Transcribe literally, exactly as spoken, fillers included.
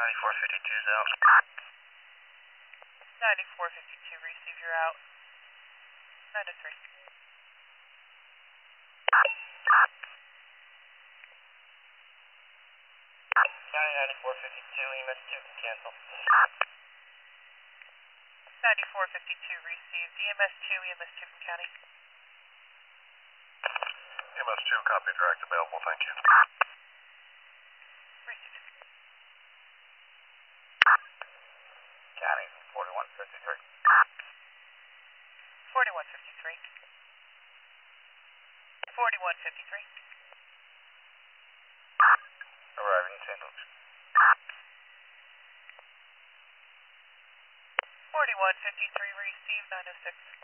ninety-four fifty-two's out. ninety-four fifty-two, receive, you're out. nine oh three. County ninety-four fifty-two, E M S two can cancel. ninety-four fifty-two, received. E M S two, E M S two from county. E M S two, copy, direct available, thank you. Received. County forty-one fifty-three. forty-one fifty-three. forty-one fifty-three. Arriving Saint Luke's. forty-one fifty-three, received, nine oh six.